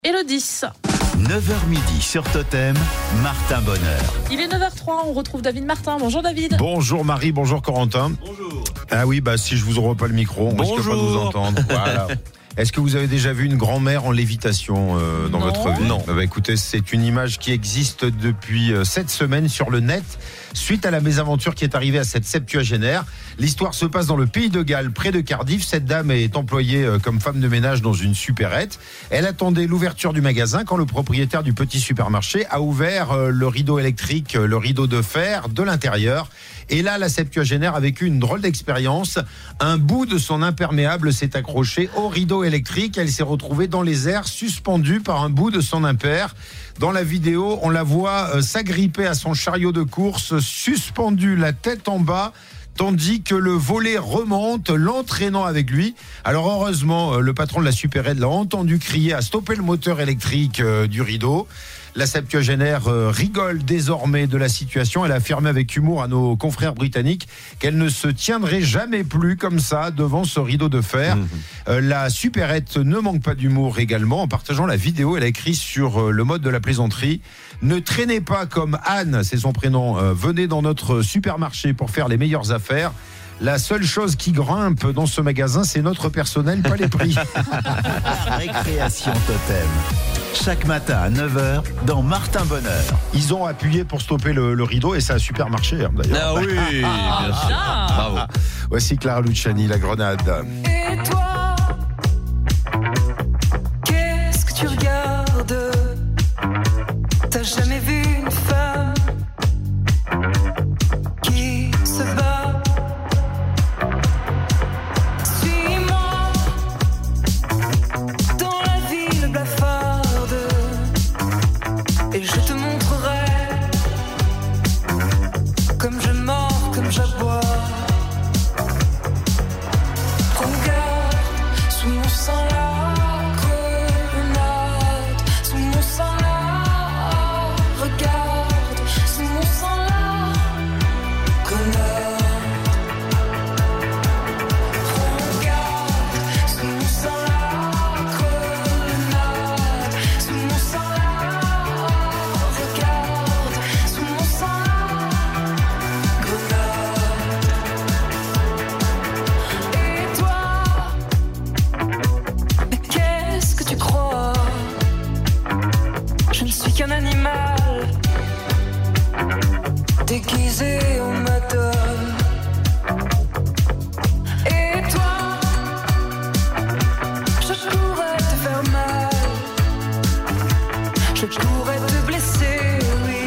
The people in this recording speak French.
Et le 10. 9h midi sur Totem, Martin Bonheur. Il est 9h03, on retrouve David Martin. Bonjour David. Bonjour Marie, bonjour Corentin. Bonjour. Ah oui, si je vous ouvre pas le micro, on risque pas de vous entendre. Voilà. Est-ce que vous avez déjà vu une grand-mère en lévitation dans votre vie ? Non. Écoutez, c'est une image qui existe depuis 7 semaines sur le net, suite à la mésaventure qui est arrivée à cette septuagénaire. L'histoire se passe dans le Pays de Galles, près de Cardiff. Cette dame est employée comme femme de ménage dans une supérette. Elle attendait l'ouverture du magasin quand le propriétaire du petit supermarché a ouvert le rideau électrique, le rideau de fer de l'intérieur. Et là, la septuagénaire a vécu une drôle d'expérience. Un bout de son imperméable s'est accroché au rideau électrique. Elle s'est retrouvée dans les airs, suspendue par un bout de son impair. Dans la vidéo, on la voit s'agripper à son chariot de course, suspendue la tête en bas, tandis que le volet remonte, l'entraînant avec lui. Alors heureusement, le patron de la supérette l'a entendu crier à stopper le moteur électrique du rideau. La septuagénaire rigole désormais de la situation. Elle a affirmé avec humour à nos confrères britanniques qu'elle ne se tiendrait jamais plus comme ça devant ce rideau de fer. La supérette ne manque pas d'humour également. En partageant la vidéo, elle a écrit sur le mode de la plaisanterie: ne traînez pas comme Anne, c'est son prénom, venez dans notre supermarché pour faire les meilleures affaires. La seule chose qui grimpe dans ce magasin, c'est notre personnel, pas les prix. Récréation Totem. Chaque matin à 9h dans Martin Bonheur. Ils ont appuyé pour stopper le rideau et ça a super marché d'ailleurs. Ah oui, bien sûr. Bravo. Voici Clara Luciani, La Grenade. Et toi, qu'est-ce que tu regardes? T'as jamais vu une femme qui se bat? Suis-moi dans la ville blafarde et je te montrerai comme je mords, comme j'aboie. Regarde, sous mon sang la grenade, sous mon sang la, regarde, sous mon sang la grenade. Regarde, sous mon sang la grenade, sous mon sang la, regarde, sous mon sang la grenade. Et toi, mais qu'est-ce que tu crois? Je ne suis qu'un animal déguisé en madone. Et toi, je pourrais te faire mal, je pourrais